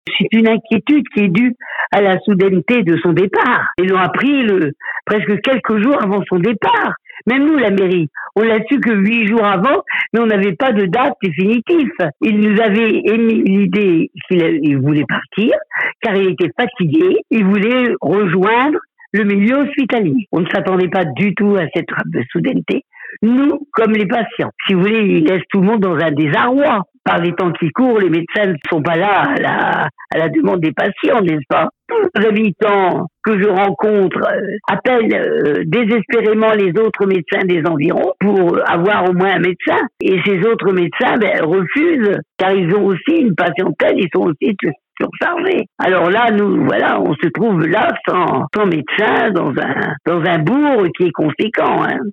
C'est une inquiétude qui est due à la soudaineté de son départ. Ils l'ont appris presque quelques jours avant son départ. Même nous, la mairie, on l'a su que 8 jours avant, mais on n'avait pas de date définitive. Il nous avait émis l'idée qu'il voulait partir, car il était fatigué, il voulait rejoindre le milieu hospitalier. On ne s'attendait pas du tout à cette soudaineté. Nous, comme les patients. Si vous voulez, ils laissent tout le monde dans un désarroi. Par les temps qui courent, les médecins ne sont pas là à la demande des patients, n'est-ce pas? Tous les habitants que je rencontre appellent désespérément les autres médecins des environs pour avoir au moins un médecin. Et ces autres médecins refusent, car ils ont aussi une patientèle, ils sont aussi surchargés. Alors là, nous, voilà, on se trouve là sans médecin dans un bourg qui est conséquent, hein.